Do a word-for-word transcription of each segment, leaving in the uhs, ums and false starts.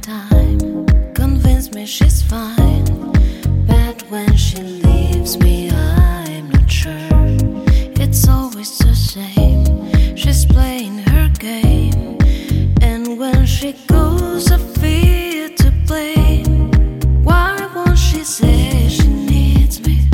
time. Convince me she's fine, but when she leaves me, I'm not sure. It's always the same. She's playing her game, and when she goes, I feel to blame. Why won't she say she needs me?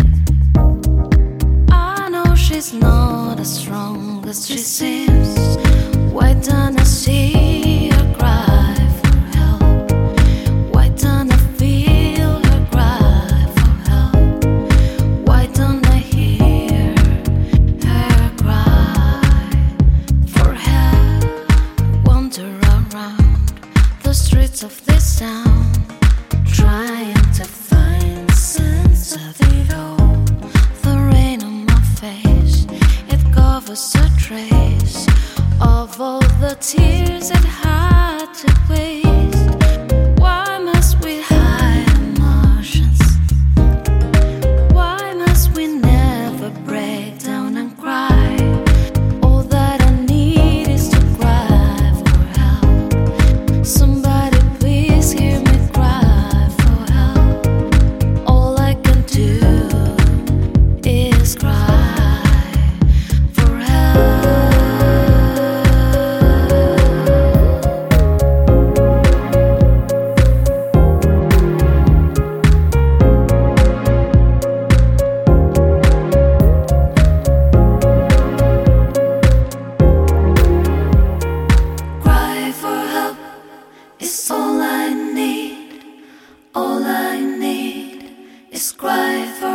I know she's not as strong as she seems. Why don't I see her cry for help? Why don't I feel her cry for help? Why don't I hear her cry for help? Wander around the streets of this town, trying to find sense of it all. The rain on my face, it covers a trace of all the tears that had to waste. Why must we hide emotions? Why must we never break down and cry? All that I need is to cry for help. Somebody please hear me cry for help. All I can do is cry for help. Cry for help is all I need. All I need is cry for